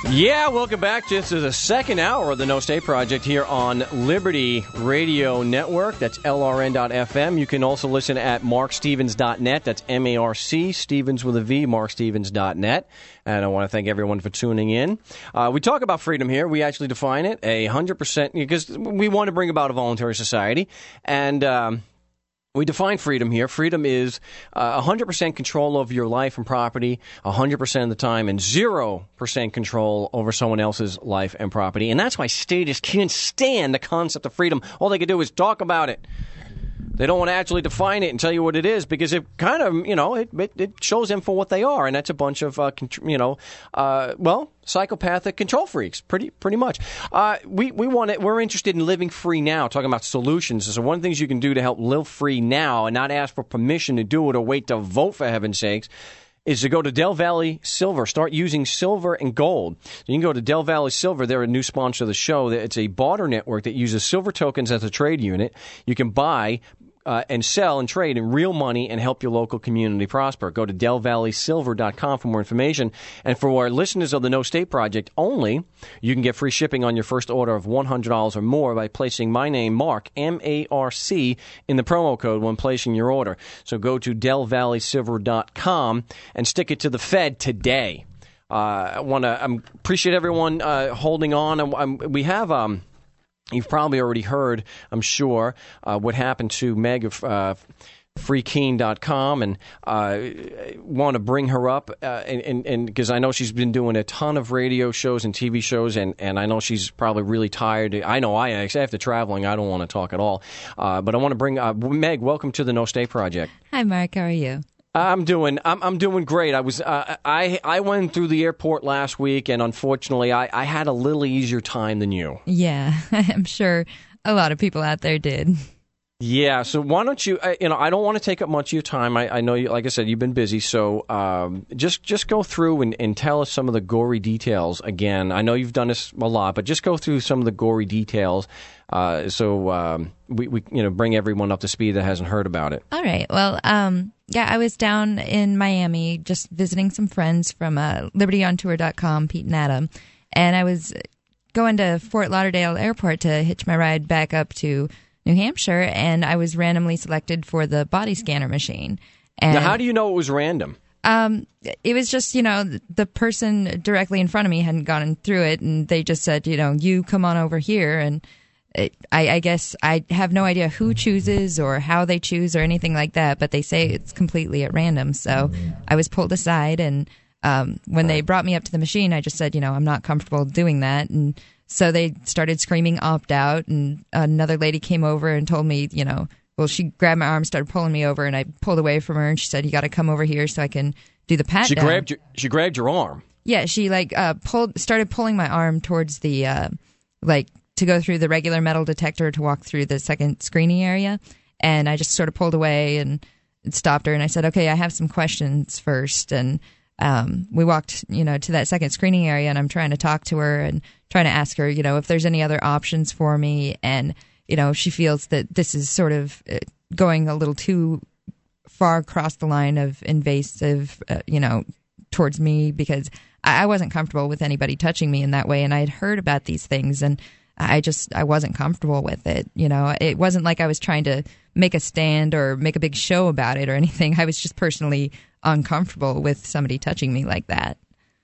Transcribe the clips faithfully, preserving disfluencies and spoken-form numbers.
Yeah, welcome back. This is the second hour of the No State Project here on Liberty Radio Network. That's L R N dot F M. You can also listen at mark stevens dot net. That's M A R C, Stevens with a V, mark stevens dot net. And I want to thank everyone for tuning in. Uh, we talk about freedom here. We actually define it a one hundred percent because we want to bring about a voluntary society. And um, we define freedom here. Freedom is uh, one hundred percent control over your life and property one hundred percent of the time and zero percent control over someone else's life and property. And that's why statists can't stand the concept of freedom. All they can do is talk about it. They don't want to actually define it and tell you what it is because it kind of, you know, it it, it shows them for what they are. And that's a bunch of, uh, you know, uh, well, psychopathic control freaks, pretty pretty much. Uh, we we want it. We're interested in living free now, talking about solutions. So one of the things you can do to help live free now and not ask for permission to do it or wait to vote, for heaven's sakes, is to go to Del Valley Silver. Start using silver and gold. So you can go to Del Valley Silver. They're a new sponsor of the show. It's a barter network that uses silver tokens as a trade unit. You can buy Uh, and sell and trade in real money and help your local community prosper. Go to del valley silver dot com for more information. And for our listeners of the No State Project only, you can get free shipping on your first order of one hundred dollars or more by placing my name, Mark, M A R C, in the promo code when placing your order. So go to del valley silver dot com and stick it to the Fed today. Uh, I want to um, appreciate everyone uh, holding on. Um, um, we have... Um, You've probably already heard, I'm sure, uh, what happened to Meg of uh, free keen dot com, and uh, want to bring her up, uh, and because I know she's been doing a ton of radio shows and T V shows, and, and I know she's probably really tired. I know I actually, after traveling, I don't want to talk at all. Uh, but I want to bring uh, Meg. Welcome to the No State Project. Hi, Mark. How are you? I'm doing. I'm. I'm doing great. I was. Uh, I. I went through the airport last week, and unfortunately, I, I had a little easier time than you. Yeah, I'm sure a lot of people out there did. Yeah. So why don't you? You know, I don't want to take up much of your time. I, I know you. Like I said, you've been busy. So um, just just go through and, and tell us some of the gory details again. I know you've done this a lot, but just go through some of the gory details. Uh, so um, we, we, you know, bring everyone up to speed that hasn't heard about it. All right. Well, um, yeah, I was down in Miami just visiting some friends from uh, liberty on tour dot com, Pete and Adam, and I was going to Fort Lauderdale Airport to hitch my ride back up to New Hampshire, and I was randomly selected for the body scanner machine. And now, how do you know it was random? Um, it was just, you know, the person directly in front of me hadn't gone through it, and they just said, you know, you come on over here, and It, I, I guess I have no idea who chooses or how they choose or anything like that, but they say it's completely at random. So I was pulled aside, and um, when they brought me up to the machine, I just said, you know, I'm not comfortable doing that. And so they started screaming opt out, and another lady came over and told me, you know, well, she grabbed my arm, started pulling me over, and I pulled away from her, and she said, you got to come over here so I can do the pat She down. grabbed your, she grabbed your arm. Yeah, she like uh, pulled, started pulling my arm towards the uh, like. to go through the regular metal detector to walk through the second screening area. And I just sort of pulled away and stopped her. And I said, okay, I have some questions first. And um, we walked, you know, to that second screening area, and I'm trying to talk to her and trying to ask her, you know, if there's any other options for me. And, you know, she feels that this is sort of going a little too far across the line of invasive, uh, you know, towards me, because I, I wasn't comfortable with anybody touching me in that way. And I had heard about these things, and I just, I wasn't comfortable with it. You know, it wasn't like I was trying to make a stand or make a big show about it or anything. I was just personally uncomfortable with somebody touching me like that.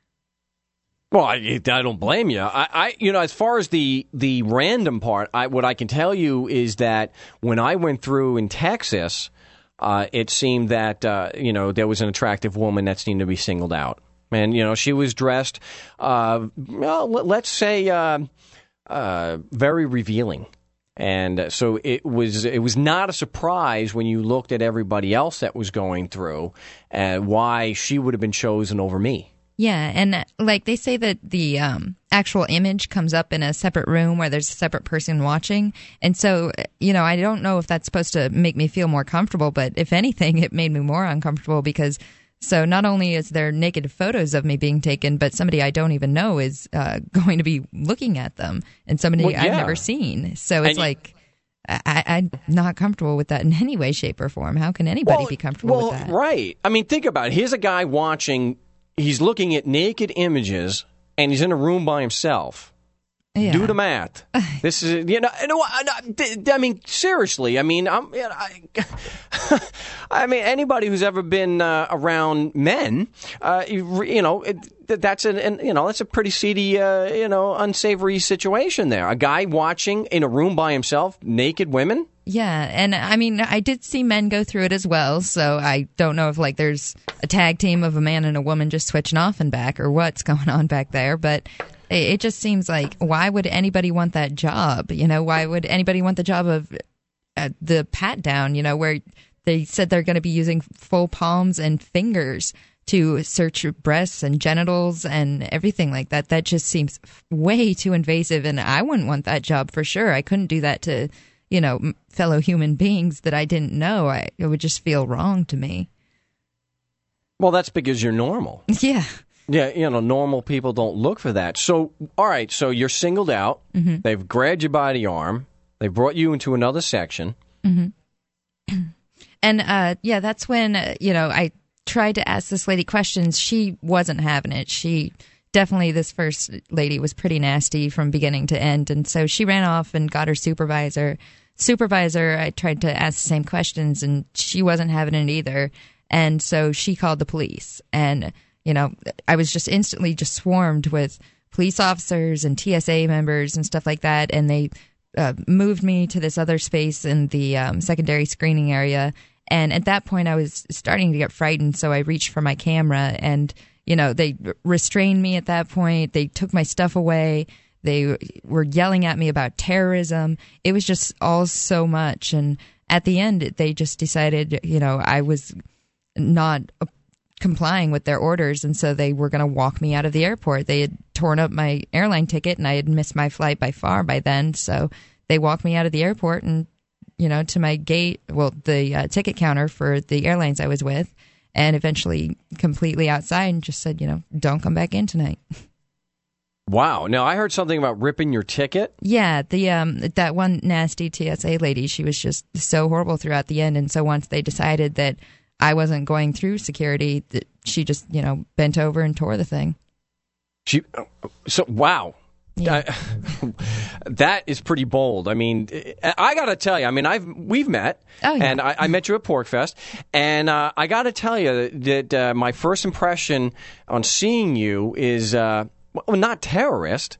Well, I, I don't blame you. I, I, you know, as far as the the random part, I, what I can tell you is that when I went through in Texas, uh, it seemed that, uh, you know, there was an attractive woman that seemed to be singled out. And, you know, she was dressed, uh, well, let's say, uh, Uh, very revealing, and uh, so it was. It was not a surprise when you looked at everybody else that was going through, and uh, why she would have been chosen over me. Yeah, and uh, like they say that the um, actual image comes up in a separate room where there's a separate person watching, and so you know I don't know if that's supposed to make me feel more comfortable, but if anything, it made me more uncomfortable because. So not only is there naked photos of me being taken, but somebody I don't even know is uh, going to be looking at them, and somebody well, yeah. I've never seen. So it's and like I, I'm not comfortable with that in any way, shape, or form. How can anybody well, be comfortable well, with that? Right. I mean, think about it. Here's a guy watching. He's looking at naked images, and he's in a room by himself. Yeah. Do the math. This is, you know, you know I mean, seriously. I mean, I'm, you know, I, I mean, anybody who's ever been uh, around men, uh, you, you know, it, that's an, an, you know, that's a pretty seedy, uh, you know, unsavory situation there. A guy watching in a room by himself, naked women. Yeah, and I mean, I did see men go through it as well, so I don't know if, like, there's a tag team of a man and a woman just switching off and back or what's going on back there, but it just seems like, why would anybody want that job? You know, why would anybody want the job of uh, the pat down, you know, where they said they're going to be using full palms and fingers to search your breasts and genitals and everything like that? That just seems way too invasive, and I wouldn't want that job for sure. I couldn't do that to, you know, fellow human beings that I didn't know. I, it would just feel wrong to me. Well, that's because you're normal. Yeah. Yeah, you know, normal people don't look for that. So, all right, so you're singled out. Mm-hmm. They've grabbed you by the arm. They brought you into another section. Mm-hmm. And, uh, yeah, that's when, uh, you know, I tried to ask this lady questions. She wasn't having it. She definitely, this first lady was pretty nasty from beginning to end. And so she ran off and got her supervisor. Supervisor, I tried to ask the same questions, and she wasn't having it either. And so she called the police. And you know, I was just instantly just swarmed with police officers and T S A members and stuff like that. And they uh, moved me to this other space in the um, secondary screening area. And at that point, I was starting to get frightened. So I reached for my camera and, you know, they restrained me at that point. They took my stuff away. They were yelling at me about terrorism. It was just all so much. And at the end, they just decided, you know, I was not a complying with their orders, and so they were going to walk me out of the airport. They had torn up my airline ticket, and I had missed my flight by far by then, so they walked me out of the airport and, you know, to my gate, well, the uh, ticket counter for the airlines I was with, and eventually completely outside and just said, you know, don't come back in tonight. Wow. Now, I heard something about ripping your ticket. Yeah, the um that one nasty T S A lady, she was just so horrible throughout the end, and so once they decided that I wasn't going through security, she just, you know, bent over and tore the thing. She, so, wow. Yeah. I, that is pretty bold. I mean, I got to tell you, I mean, I've we've met, oh, yeah. and I, I met you at PorcFest, and uh, I got to tell you that uh, my first impression on seeing you is, uh, well, not terrorist.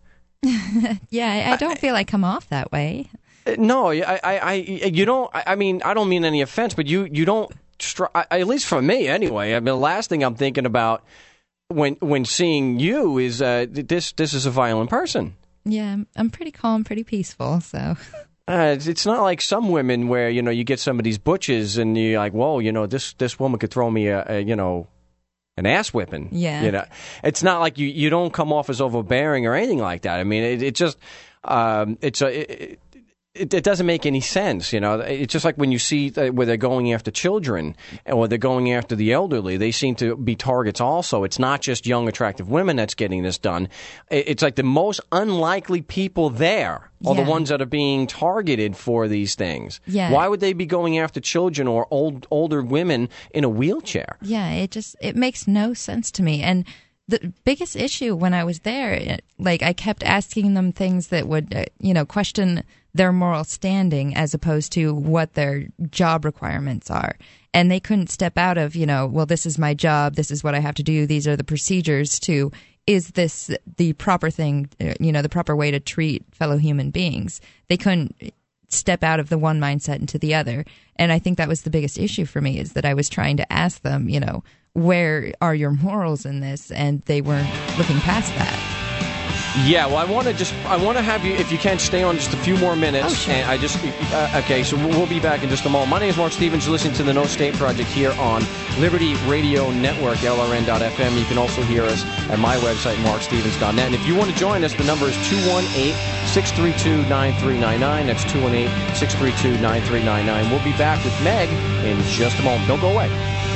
Yeah, I, I don't I, feel I come off that way. No, I, I, I you don't, I mean, I don't mean any offense, but you, you don't, at least for me anyway, I mean, the last thing I'm thinking about when when seeing you is uh, this this is a violent person. Yeah, I'm pretty calm, pretty peaceful, so. Uh, it's, it's not like some women where, you know, you get some of these butches and you're like, whoa, you know, this, this woman could throw me a, a, you know, an ass whipping. Yeah. You know, it's not like you, you don't come off as overbearing or anything like that. I mean, it, it just, um, it's a, it, It, it doesn't make any sense, you know. It's just like when you see where they're going after children or they're going after the elderly. They seem to be targets also. It's not just young, attractive women that's getting this done. It's like the most unlikely people there are yeah. the ones that are being targeted for these things. Yeah. Why would they be going after children or old older women in a wheelchair? Yeah, it just it makes no sense to me. And the biggest issue when I was there, like I kept asking them things that would, uh, you know, question their moral standing as opposed to what their job requirements are. And they couldn't step out of, you know, well, this is my job, this is what I have to do, these are the procedures, to, is this the proper thing, you know, the proper way to treat fellow human beings? They couldn't step out of the one mindset into the other. And I think that was the biggest issue for me, is that I was trying to ask them, you know, where are your morals in this? And they weren't looking past that. Yeah, well, I want to just, I want to have you, if you can, stay on just a few more minutes. Oh, sure. And I just, uh, okay, so we'll be back in just a moment. My name is Mark Stevens. You're listening to the No State Project here on Liberty Radio Network, L R N dot F M. You can also hear us at my website, mark stevens dot net. And if you want to join us, the number is two one eight, six three two, nine three nine nine. That's two one eight, six three two, nine three nine nine. We'll be back with Meg in just a moment. Don't go away.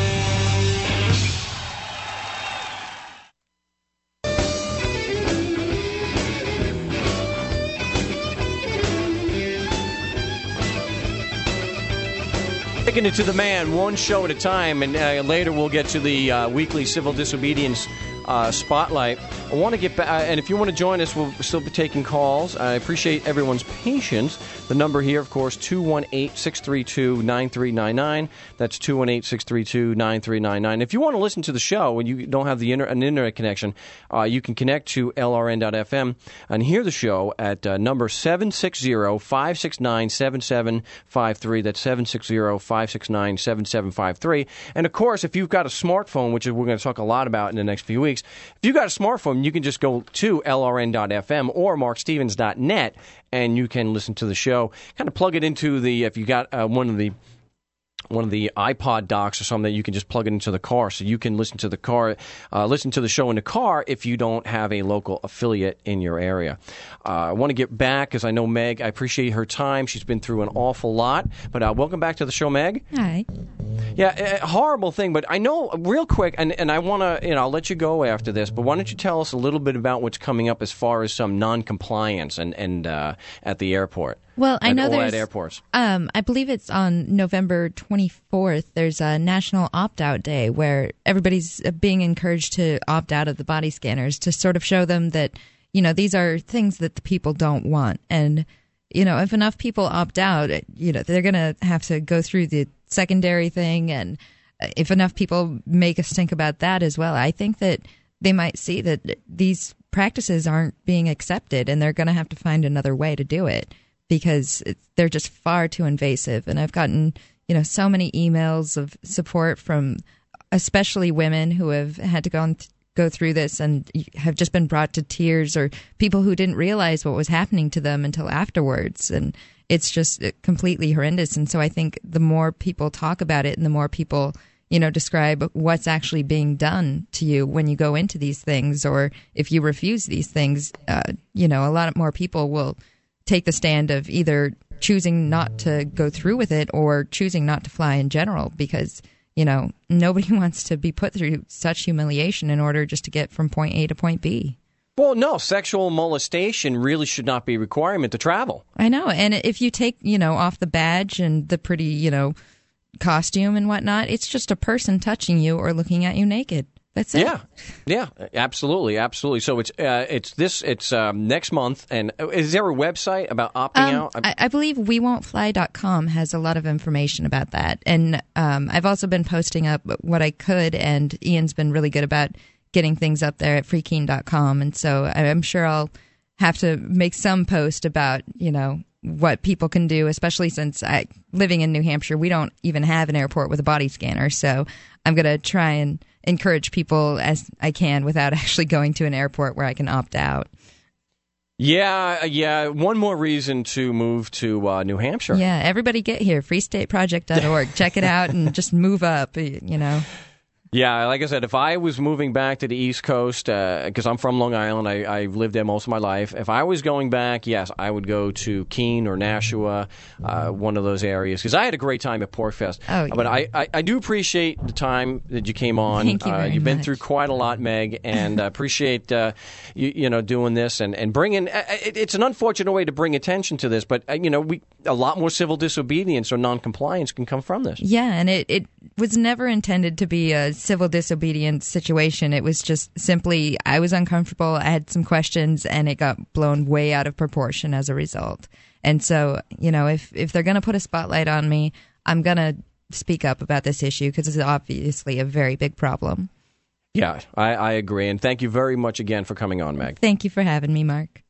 Taking it to the man, one show at a time, and uh, later we'll get to the uh, weekly civil disobedience uh, spotlight. I want to get back, uh, and if you want to join us, we'll still be taking calls. I appreciate everyone's patience. The number here, of course, two one eight, six three two, nine three nine nine. That's two one eight, six three two, nine three nine nine. If you want to listen to the show and you don't have the inter- an internet connection, uh, you can connect to L R N dot F M and hear the show at uh, number seven six zero, five six nine, seven seven five three. That's seven six zero, five six nine, seven seven five three. And, of course, if you've got a smartphone, which we're going to talk a lot about in the next few weeks, if you've got a smartphone, you can just go to L R N dot F M or mark stevens dot net, and you can listen to the show. Kind of plug it into the, if you got uh, one of the one of the iPod docks or something, that you can just plug it into the car, so you can listen to the car, uh, listen to the show in the car if you don't have a local affiliate in your area. Uh, I want to get back, because I know Meg, I appreciate her time. She's been through an awful lot. But uh, welcome back to the show, Meg. Hi. Yeah, a horrible thing, but I know, real quick, and, and I want to, you know, I'll let you go after this, but why don't you tell us a little bit about what's coming up as far as some non-compliance and, and uh, at the airport? Well, I know at, there's, at airports. Um, I believe it's on November twenty-fourth. There's a National Opt-Out Day where everybody's being encouraged to opt out of the body scanners to sort of show them that, you know, these are things that the people don't want. And, you know, if enough people opt out, you know, they're going to have to go through the secondary thing. And if enough people make a stink about that as well, I think that they might see that these practices aren't being accepted, and they're going to have to find another way to do it, because they're just far too invasive. And I've gotten, you know, so many emails of support from especially women who have had to go on th- go through this and have just been brought to tears, or people who didn't realize what was happening to them until afterwards. And it's just completely horrendous. And so I think the more people talk about it and the more people, you know, describe what's actually being done to you when you go into these things, or if you refuse these things, uh, you know, a lot more people will take the stand of either choosing not to go through with it or choosing not to fly in general, because, you know, nobody wants to be put through such humiliation in order just to get from point A to point B. Well, no, sexual molestation really should not be a requirement to travel. I know. And if you take, you know, off the badge and the pretty, you know, costume and whatnot, it's just a person touching you or looking at you naked. That's it. Yeah, yeah, absolutely, absolutely. So it's uh, it's this it's um, next month, and is there a website about opting um, out? I, I believe we won't fly dot com has a lot of information about that, and um, I've also been posting up what I could, and Ian's been really good about getting things up there at free keen dot com, and so I'm sure I'll have to make some post about, you know, what people can do, especially since I living in New Hampshire, we don't even have an airport with a body scanner, so I'm going to try and encourage people as I can without actually going to an airport where I can opt out. Yeah, yeah. One more reason to move to uh, New Hampshire. Yeah, everybody get here, free state project dot org. Check it out and just move up, you know. Yeah, like I said, if I was moving back to the East Coast, because uh, I'm from Long Island, I, I've lived there most of my life. If I was going back, yes, I would go to Keene or Nashua, uh, one of those areas, because I had a great time at PortFest. Oh, yeah. But I, I, I do appreciate the time that you came on. Thank you very uh, you've been much. through quite a lot, Meg, and I appreciate uh, you, you know doing this and, and bringing. Uh, it, it's an unfortunate way to bring attention to this, but uh, you know, we a lot more civil disobedience or noncompliance can come from this. Yeah, and it, it was never intended to be a civil disobedience situation. It was just simply I was uncomfortable, I had some questions, and it got blown way out of proportion as a result. And so, you know, if, if they're going to put a spotlight on me, I'm going to speak up about this issue because it's obviously a very big problem. Yeah, I, I agree. And thank you very much again for coming on, Meg. Thank you for having me, Mark.